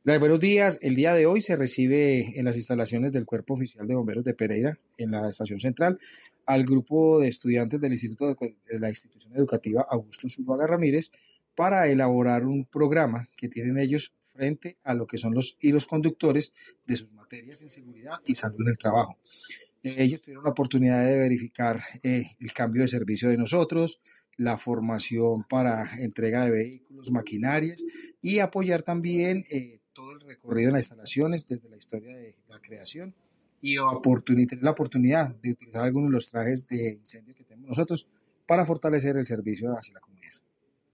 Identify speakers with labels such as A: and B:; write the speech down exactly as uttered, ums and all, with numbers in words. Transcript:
A: Gracias, buenos días. El día de hoy se recibe en las instalaciones del Cuerpo Oficial de Bomberos de Pereira, en la Estación Central, al grupo de estudiantes del Instituto de, de la Institución Educativa Augusto Zuluaga Ramírez para elaborar un programa que tienen ellos frente a lo que son los hilos conductores de sus materias en seguridad y salud en el trabajo. Eh, ellos tuvieron la oportunidad de verificar eh, el cambio de servicio de nosotros, la formación para entrega de vehículos, maquinarias y apoyar también eh, todo el recorrido en las instalaciones desde la historia de la creación y oportun- tener la oportunidad de utilizar algunos de los trajes de incendio que tenemos nosotros para fortalecer el servicio hacia la comunidad.